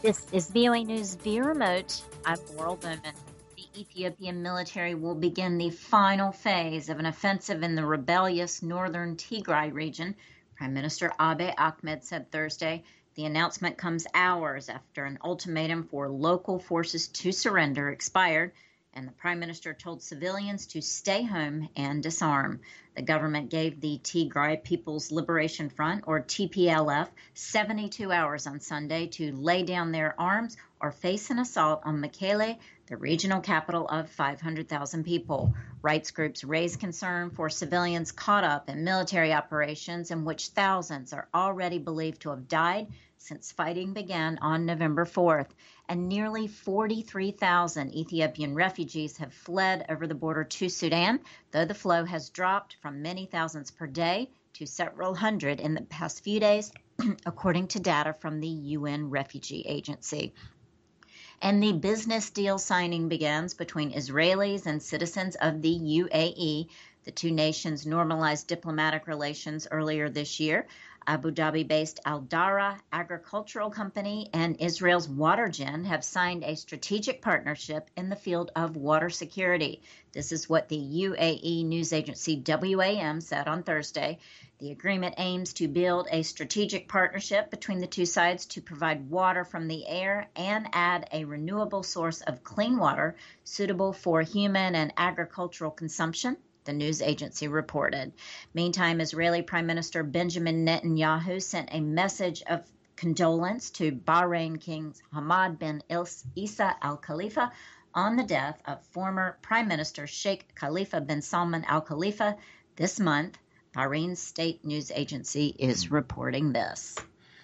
This is VOA News via remote. I'm Laurel Bowman. The Ethiopian military will begin the final phase of an offensive in the rebellious northern Tigray region, Prime Minister Abiy Ahmed said Thursday. The announcement comes hours after an ultimatum for local forces to surrender expired, and the Prime Minister told civilians to stay home and disarm. The government gave the Tigray People's Liberation Front, or TPLF, 72 hours on Sunday to lay down their arms or face an assault on Mekele, the regional capital of 500,000 people. Rights groups raise concern for civilians caught up in military operations in which thousands are already believed to have died since fighting began on November 4th, and nearly 43,000 Ethiopian refugees have fled over the border to Sudan, though the flow has dropped from many thousands per day to several hundred in the past few days, according to data from the UN Refugee Agency. And the business deal signing begins between Israelis and citizens of the UAE. The two nations normalized diplomatic relations earlier this year. Abu Dhabi-based Al Dara Agricultural Company and Israel's Watergen have signed a strategic partnership in the field of water security. This is what the UAE news agency WAM said on Thursday. The agreement aims to build a strategic partnership between the two sides to provide water from the air and add a renewable source of clean water suitable for human and agricultural consumption, the news agency reported. Meantime, Israeli Prime Minister Benjamin Netanyahu sent a message of condolence to Bahrain King Hamad bin Isa Al Khalifa on the death of former Prime Minister Sheikh Khalifa bin Salman Al Khalifa this month. Bahrain's state news agency is reporting this.